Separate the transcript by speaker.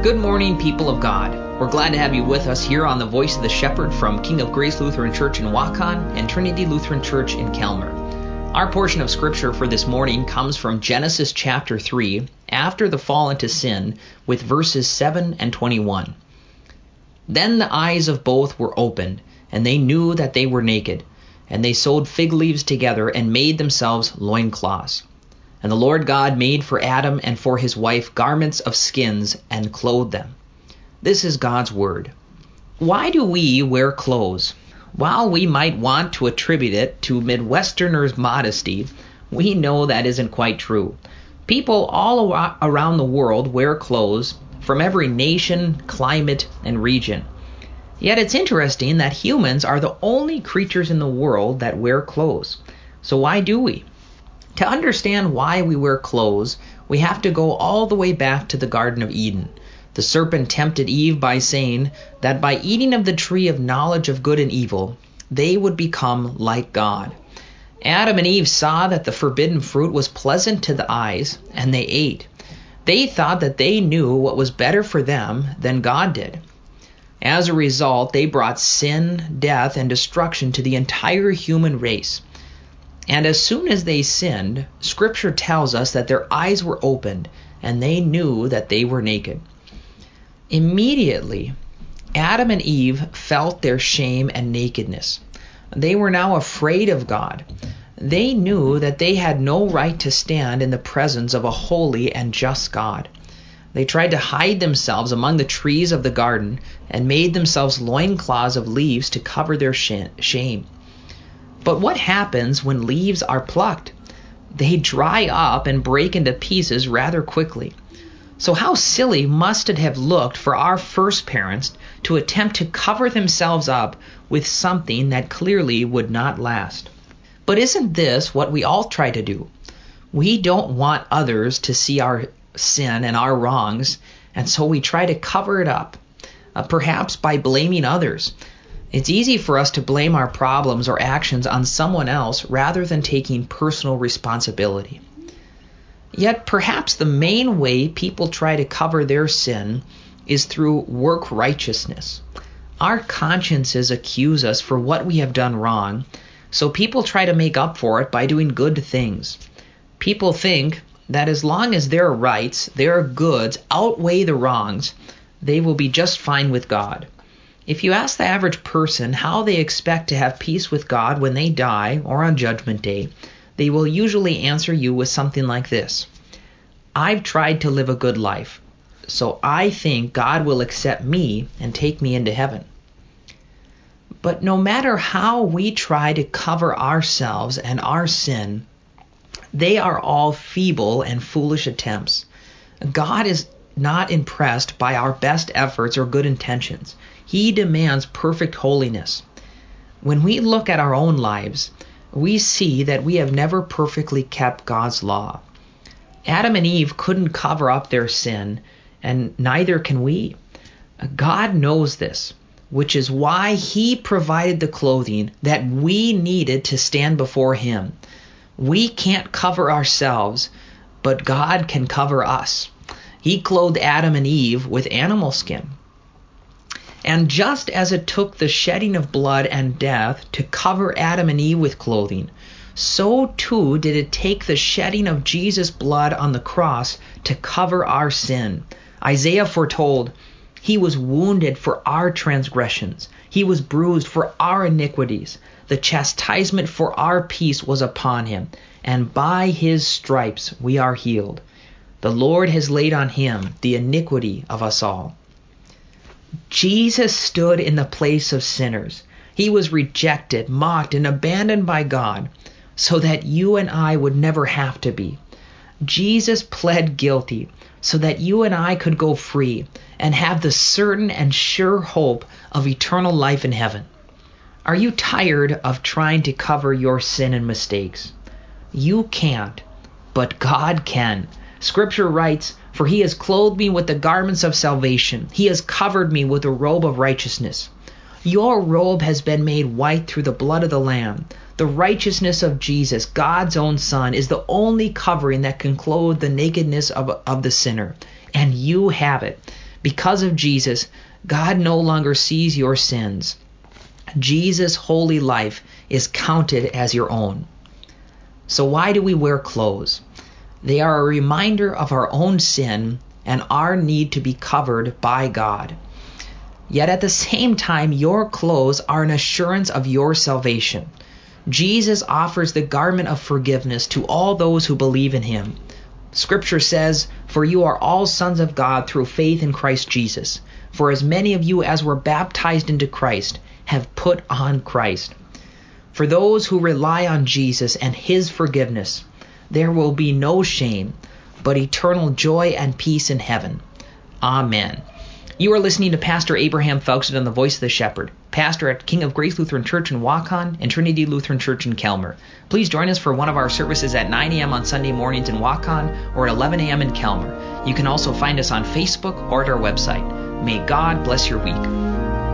Speaker 1: Good morning, people of God. We're glad to have you with us here on the Voice of the Shepherd from King of Grace Lutheran Church in Waukon and Trinity Lutheran Church in Kelmer. Our portion of Scripture for this morning comes from Genesis chapter 3, after the fall into sin, with verses 7 and 21. Then the eyes of both were opened, and they knew that they were naked, and they sewed fig leaves together and made themselves loincloths. And the Lord God made for Adam and for his wife garments of skins and clothed them. This is God's word. Why do we wear clothes? While we might want to attribute it to Midwesterners' modesty, we know that isn't quite true. People all around the world wear clothes from every nation, climate, and region. Yet it's interesting that humans are the only creatures in the world that wear clothes. So why do we? To understand why we wear clothes, we have to go all the way back to the Garden of Eden. The serpent tempted Eve by saying that by eating of the tree of knowledge of good and evil, they would become like God. Adam and Eve saw that the forbidden fruit was pleasant to the eyes, and they ate. They thought that they knew what was better for them than God did. As a result, they brought sin, death, and destruction to the entire human race. And as soon as they sinned, Scripture tells us that their eyes were opened, and they knew that they were naked. Immediately, Adam and Eve felt their shame and nakedness. They were now afraid of God. They knew that they had no right to stand in the presence of a holy and just God. They tried to hide themselves among the trees of the garden and made themselves loincloths of leaves to cover their shame. But what happens when leaves are plucked? They dry up and break into pieces rather quickly. So how silly must it have looked for our first parents to attempt to cover themselves up with something that clearly would not last? But isn't this what we all try to do? We don't want others to see our sin and our wrongs, and so we try to cover it up, perhaps by blaming others. It's easy for us to blame our problems or actions on someone else rather than taking personal responsibility. Yet perhaps the main way people try to cover their sin is through work righteousness. Our consciences accuse us for what we have done wrong, so people try to make up for it by doing good things. People think that as long as their rights, their goods, outweigh the wrongs, they will be just fine with God. If you ask the average person how they expect to have peace with God when they die or on Judgment Day, they will usually answer you with something like this: I've tried to live a good life, so I think God will accept me and take me into heaven. But no matter how we try to cover ourselves and our sin, they are all feeble and foolish attempts. God is not impressed by our best efforts or good intentions. He demands perfect holiness. When we look at our own lives, we see that we have never perfectly kept God's law. Adam and Eve couldn't cover up their sin, and neither can we. God knows this, which is why He provided the clothing that we needed to stand before Him. We can't cover ourselves, but God can cover us. He clothed Adam and Eve with animal skin. And just as it took the shedding of blood and death to cover Adam and Eve with clothing, so too did it take the shedding of Jesus' blood on the cross to cover our sin. Isaiah foretold, He was wounded for our transgressions. He was bruised for our iniquities. The chastisement for our peace was upon Him, and by His stripes we are healed. The Lord has laid on Him the iniquity of us all. Jesus stood in the place of sinners. He was rejected, mocked, and abandoned by God so that you and I would never have to be. Jesus pled guilty so that you and I could go free and have the certain and sure hope of eternal life in heaven. Are you tired of trying to cover your sin and mistakes? You can't, but God can. Scripture writes, For He has clothed me with the garments of salvation. He has covered me with a robe of righteousness. Your robe has been made white through the blood of the Lamb. The righteousness of Jesus, God's own Son, is the only covering that can clothe the nakedness of the sinner. And you have it, Because of Jesus, God no longer sees your sins. Jesus' holy life is counted as your own. So why do we wear clothes? They are a reminder of our own sin and our need to be covered by God. Yet at the same time, your clothes are an assurance of your salvation. Jesus offers the garment of forgiveness to all those who believe in him. Scripture says, "For you are all sons of God through faith in Christ Jesus. For as many of you as were baptized into Christ have put on Christ." For those who rely on Jesus and his forgiveness, there will be no shame, but eternal joy and peace in heaven. Amen. You are listening to Pastor Abraham Fauxton on the Voice of the Shepherd, pastor at King of Grace Lutheran Church in Waukon and Trinity Lutheran Church in Kelmer. Please join us for one of our services at 9 a.m. on Sunday mornings in Waukon or at 11 a.m. in Kelmer. You can also find us on Facebook or at our website. May God bless your week.